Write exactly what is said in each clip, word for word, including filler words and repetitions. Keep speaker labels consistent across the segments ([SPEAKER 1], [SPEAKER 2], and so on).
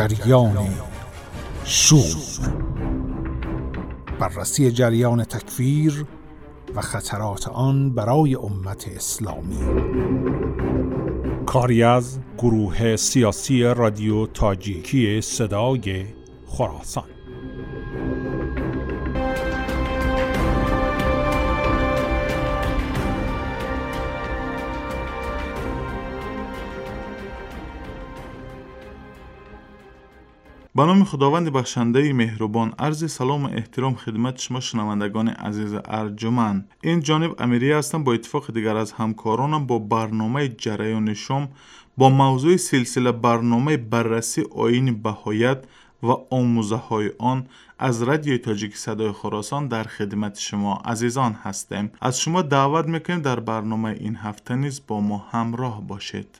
[SPEAKER 1] جریان شور، بررسی جریان تکفیر و خطرات آن برای امت اسلامی. کاری از گروه سیاسی رادیو تاجیکی صدای خراسان.
[SPEAKER 2] به نام خداوند بخشنده مهربان، عرض سلام و احترام خدمت شما شنوندگان عزیز ارجمند. این جانب امیری هستم. با اتفاق دیگر از همکارانم با برنامه جریان شام با موضوع سلسله برنامه بررسی آیین بهاییت و آموزه های آن از رادیو تاجیک صدای خراسان در خدمت شما عزیزان هستیم. از شما دعوت میکنیم در برنامه این هفته نیز با ما همراه باشید.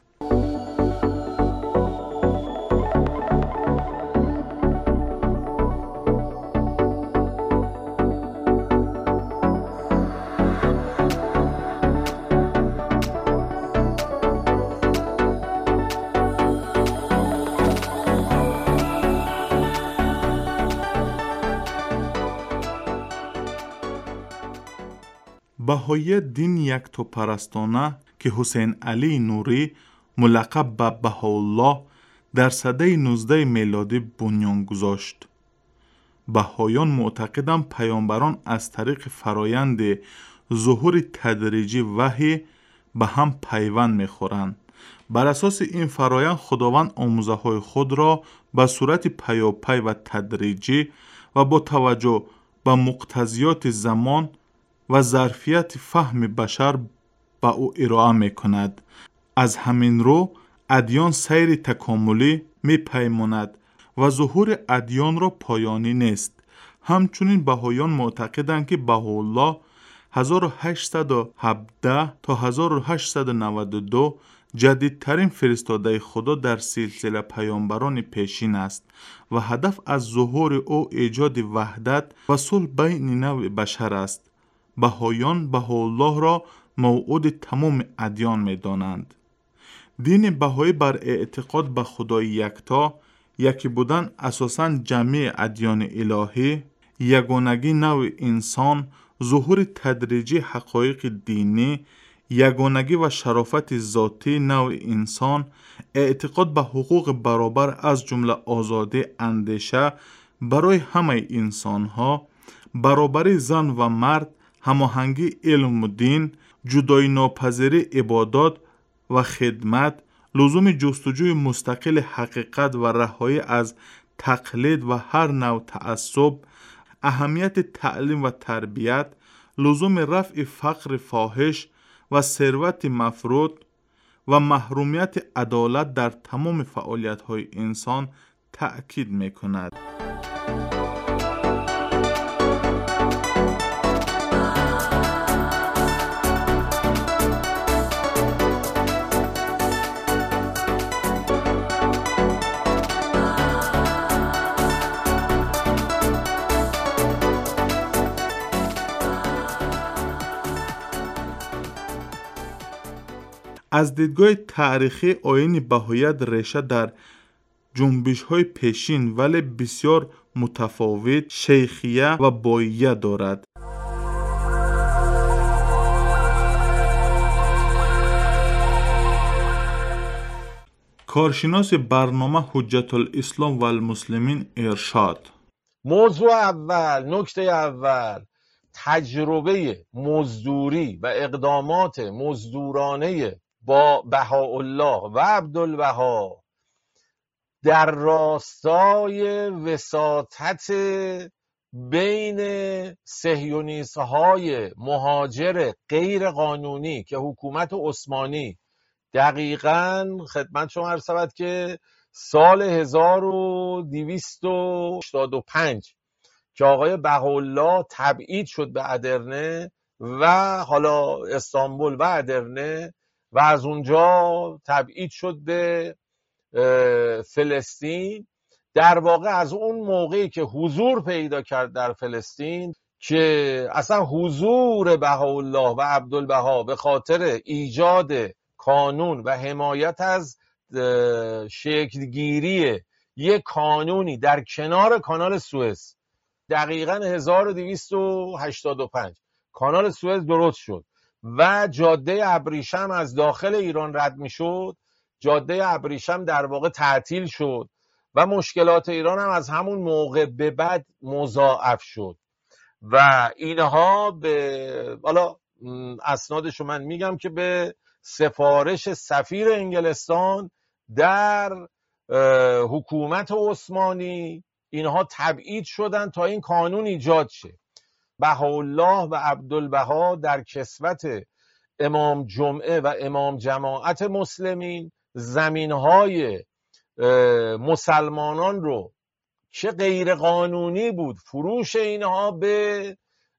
[SPEAKER 2] بهاییت دین یکتاپرستانه که حسین علی نوری ملقب به بهاءالله در سده نوزده میلادی بنیان گذاشت. بهاییان معتقدند پیامبران از طریق فرایند ظهور تدریجی وحی به هم پیوند میخورند. بر اساس این فرایند خداوند آموزه های خود را به صورت پیاپی و تدریجی و با توجه به مقتضیات زمان و ظرفیت فهم بشر به او ارائه می کند. از همین رو ادیان سیر تکاملی می پیماند و ظهور ادیان را پایانی نیست. همچنین بهاییان معتقدند که بهاءالله هزار و هشتصد و هفده تا هزار و هشتصد و نود و دو جدیدترین فرستاده خدا در سلسله پیامبران پیشین است و هدف از ظهور او ایجاد وحدت و صلح بین نوع بشر است. بهاییان بهاءالله را موعود تمام ادیان می دانند. دین بهایی بر اعتقاد به خدای یکتا، یکی بودن اساساً جمعی ادیان الهی، یگانگی نوع انسان، ظهور تدریجی حقایق دینی، یگانگی و شرافت ذاتی نوع انسان، اعتقاد به حقوق برابر از جمله آزادی اندیشه برای همه انسانها، برابری زن و مرد، هماهنگی علم و دین، جدایی ناپذیری عبادات و خدمت، لزوم جستجوی مستقل حقیقت و رهایی از تقلید و هر نوع تعصب، اهمیت تعلیم و تربیت، لزوم رفع فقر فاحش و ثروت مفروض و محرومیت عدالت در تمام فعالیت‌های انسان تأکید می‌کند. از دیدگاه تاریخی آیین بهاییت ریشه در جنبش‌های پیشین ولی بسیار متفاوت شیخیه و باییه دارد. کارشناس برنامه حجت الاسلام و المسلمین ارشاد:
[SPEAKER 3] موضوع اول، نکته اول، تجربه مزدوری و اقدامات مزدورانه با بهاءالله و عبدالبها در راستای وساطت بین صهیونیست‌های مهاجر غیر قانونی که حکومت عثمانی دقیقاً خدمت شما عرض شود که سال هزار و دویست و هشتاد و پنج که آقای بهاءالله تبعید شد به ادرنه و حالا استانبول و ادرنه و از اونجا تبعید شد به فلسطین. در واقع از اون موقعی که حضور پیدا کرد در فلسطین که اصلا حضور بهاءالله و عبدالبها به خاطر ایجاد کانون و حمایت از شکلگیری یک کانونی در کنار کانال سوئز دقیقاً هزار و دویست و هشتاد و پنج کانال سوئز درست شد و جاده ابریشم از داخل ایران رد می شد. جاده ابریشم در واقع تعطیل شد و مشکلات ایران هم از همون موقع به بعد مضاعف شد و اینها به حالا اسنادشو من میگم که به سفارش سفیر انگلستان در حکومت عثمانی اینها تبعید شدن تا این قانون ایجاد شه. بهاءالله و عبدالبها در کسوت امام جمعه و امام جماعت مسلمین زمینهای مسلمانان رو که غیر قانونی بود فروش اینها به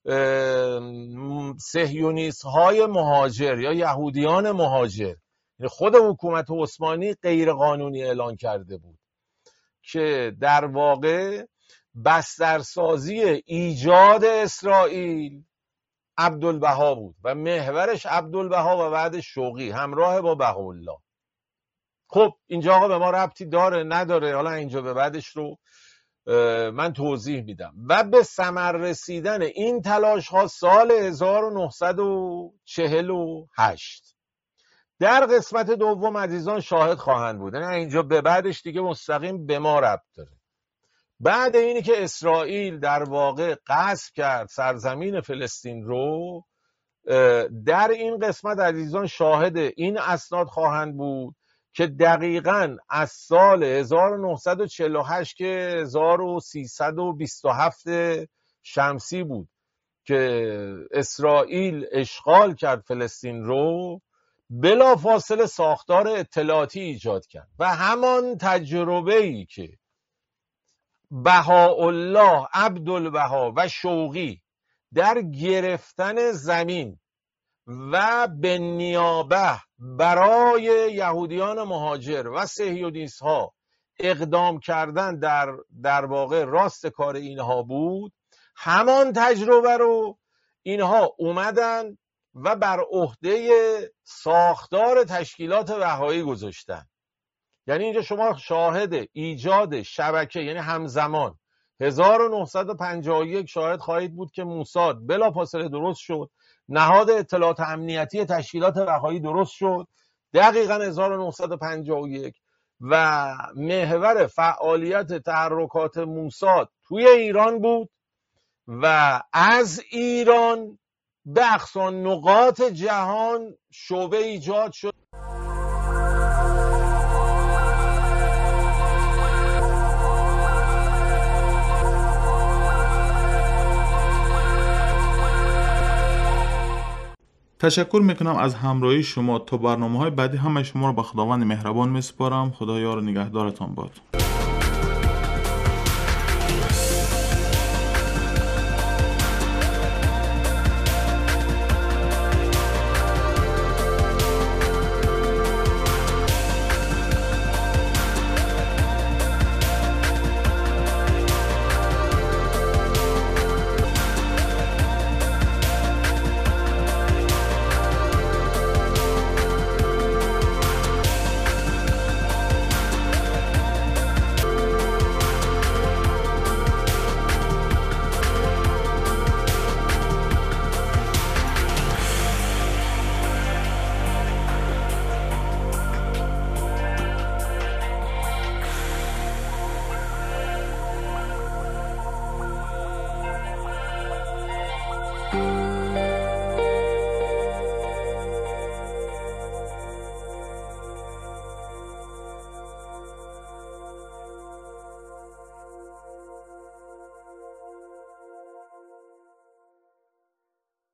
[SPEAKER 3] صهیونیست های مهاجر یا یهودیان مهاجر، خود حکومت عثمانی غیر قانونی اعلان کرده بود که در واقع بسترسازی ایجاد اسرائیل عبدالبها بود و محورش عبدالبها و بعد شوقی همراه با بهاءالله. خب اینجا آقا به ما ربطی داره نداره، حالا اینجا به بعدش رو من توضیح میدم. و به ثمر رسیدن این تلاش ها سال هزار و نهصد و چهل و هشت در قسمت دوم عزیزان شاهد خواهند بود. نه اینجا به بعدش دیگه مستقیم به ما ربط داره. بعد اینی که اسرائیل در واقع غصب کرد سرزمین فلسطین رو، در این قسمت عزیزان شاهد این اسناد خواهند بود که دقیقاً از سال هزار و نهصد و چهل و هشت که هزار و سیصد و بیست و هفت شمسی بود که اسرائیل اشغال کرد فلسطین رو، بلا فاصله ساختار اطلاعاتی ایجاد کرد و همان تجربه‌ای که بهاءالله، عبدالبها و شوقی در گرفتن زمین و به نیابه برای یهودیان مهاجر و صهیونیست ها اقدام کردن در در واقع راست کار اینها بود، همان تجربه رو اینها اومدن و بر عهده ساختار تشکیلات بهایی گذاشتن. یعنی اینجا شما شاهد ایجاد شبکه، یعنی همزمان هزار و نهصد و پنجاه و یک شاهد خواهید بود که موساد بلافاصله درست شد، نهاد اطلاعات امنیتی تشکیلات بهایی درست شد دقیقاً هزار و نهصد و پنجاه و یک و محور فعالیت تحرکات موساد توی ایران بود و از ایران به اقصی نقاط جهان شعبه ایجاد شد.
[SPEAKER 2] تشکر میکنم از همراهی شما. تا برنامه های بعدی همه شما رو به خداوند مهربان میسپارم. خدا یار و نگهدارتان باد.